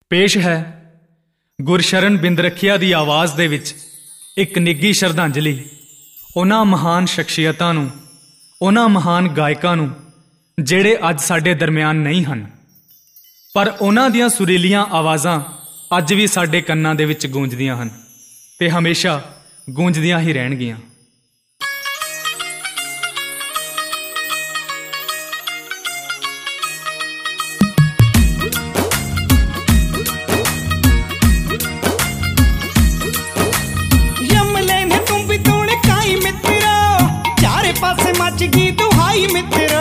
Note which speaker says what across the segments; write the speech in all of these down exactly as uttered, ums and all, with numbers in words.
Speaker 1: पेश है गुरशरण बिंद रखिया दी आवाज़ दे विच एक निੱਘੀ श्रद्धांजलि उन्हां महान शख्सियतां नूं, उन्हां महान गायकां नूं ਜਿਹੜੇ ਅੱਜ ਸਾਡੇ ਦਰਮਿਆਨ ਨਹੀਂ ਹਨ, ਪਰ ਉਹਨਾਂ ਦੀਆਂ ਸੁਰੀਲੀਆਂ ਆਵਾਜ਼ਾਂ ਅੱਜ ਵੀ ਸਾਡੇ ਕੰਨਾਂ ਦੇ ਵਿੱਚ ਗੂੰਜਦੀਆਂ ਹਨ ਤੇ ਹਮੇਸ਼ਾ ਗੂੰਜਦੀਆਂ ਹੀ ਰਹਿਣਗੀਆਂ।
Speaker 2: पासे मच गई दुहाई मित्रो,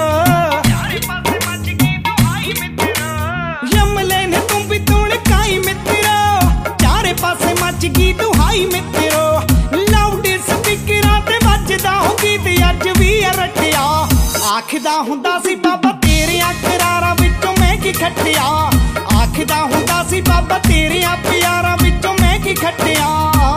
Speaker 2: यमले ने तुम भी तुड़काई मित्रो, चारे पासे मच गई दुहाई मित्रो। लाउड स्पीकरां ते वजदा हो गीत अज भी रटिया, आखदा हुंदा सी बाबा तेरियां करारां विचों मैं की खट्टिया, आखदा हुंदा सी बाबा तेरियां प्यारां विचों मैं की खट्टिया।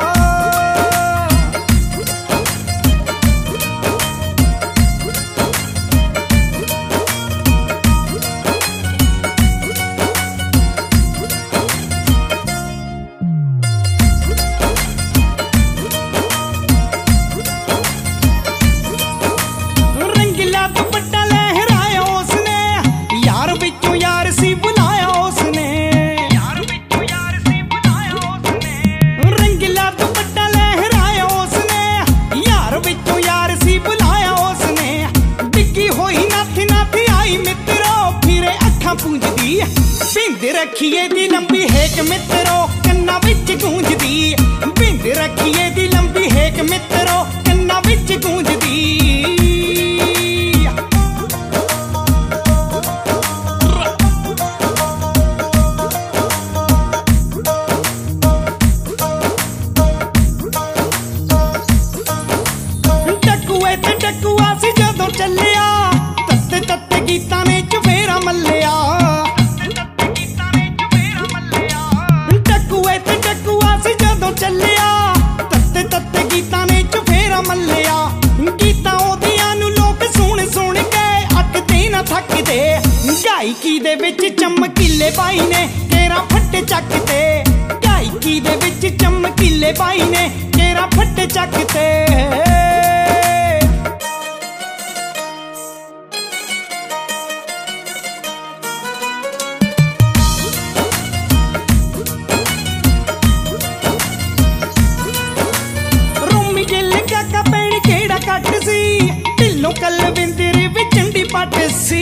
Speaker 2: बिंद रखिए दी लंबी हेक मित्रो कन्ना विच गूंजदी, बिंद रखिए दी लंबी हेक मित्रो कन्ना विच गूंजदी। टकुए ते टकुआ सी जदों चलिया, तत्ते तत्ते गीतां ने चुफेरा मल्लिया, ਚੱਲਿਆ ਤੱਤੇ ਤੱਤੇ ਗੀਤਾਂ ਨੇ ਚੁਫੇਰਾ ਮੱਲਿਆ। ਗੀਤਾਂ ਉਹਦੀਆਂ ਨੂੰ ਲੋਕ ਸੁਣ ਸੁਣ ਕੇ ਅੱਕਦੇ ਨਾ ਥੱਕਦੇ, ਗਾਇਕੀ ਦੇ ਵਿੱਚ ਚਮਕੀਲੇ ਬਾਈ ਨੇ ਕੇਰਾ ਫੱਟੇ ਚੱਕਦੇ, ਗਾਇਕੀ ਦੇ ਵਿੱਚ ਚਮਕੀਲੇ ਬਾਈ ਨੇ ਕੇਰਾ ਫੱਟੇ ਚੱਕਦੇ। ਕੱਟ ਸੀ ਢਿੱਲੋਂ ਕਲਵਿੰਦਰ ਵਿੱਚ ਚੰਡੀ ਪੱਟ ਸੀ,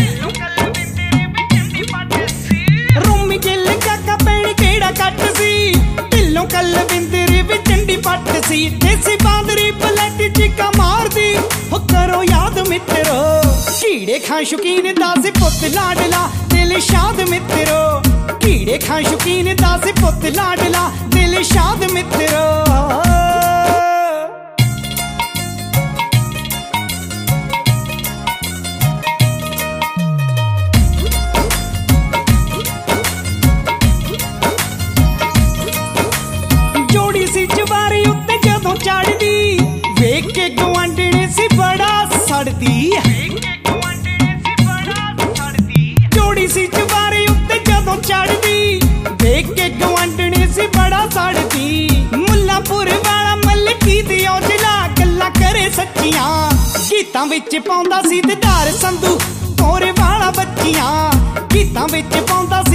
Speaker 2: ਰੋਮੀ ਗਿੱਲ ਕਾਕਾ ਪੈਣ ਕਿਹੜਾ ਕੱਟ ਸੀ ਢਿੱਲੋਂ ਕਲਵਿੰਦਰ ਵਿੱਚ ਚੰਡੀ ਪੱਟ ਸੀ। ਦੇਸੀ ਬਾਂਦਰੀ ਪਲਟ ਚੀਕਾ ਮਾਰਦੀ ਹੋ ਕਰੋ ਯਾਦ ਮਿੱਤਰੋ, ਕੀੜੇ ਖਾਂ ਸ਼ੌਕੀਨ ਦਾ ਸੀ ਪੁੱਤ ਲਾਡਲਾ ਦਿਲ ਸ਼ਾਦ ਮਿੱਤਰੋ, ਕੀੜੇ ਖਾਂ ਸ਼ੌਕੀਨ ਦਾ ਸੀ ਪੁੱਤ ਲਾਡਲਾ ਦਿਲ ਸ਼ਾਦ ਮਿੱਤਰੋ। ਚੜਦੀ ਵੇਖ ਕੇ ਗੁਆਂਢਣੇ ਸੀ ਬੜਾ ਸੜਦੀ, ਜੋੜੀ ਸੀ ਚਵਾਰੇ ਉੱਤੇ ਜਦੋਂ ਚੜਦੀ ਵੇਖ ਕੇ ਗੁਆਂਢਣੇ ਸੀ ਬੜਾ ਸੜਦੀ। ਮੁੱਲਾਂਪੁਰ ਵਾਲਾ ਮਲਕੀ ਦੀ ਔਜਲਾ ਗੱਲਾਂ ਕਰੇ ਸੱਚੀਆਂ, ਗੀਤਾਂ ਵਿੱਚ ਪਾਉਂਦਾ ਸੀ ਦਿਦਾਰ ਸੰਧੂ ਕੋਰੇ ਵਾਲਾ ਬੱਚੀਆਂ, ਗੀਤਾਂ ਵਿੱਚ ਪਾਉਂਦਾ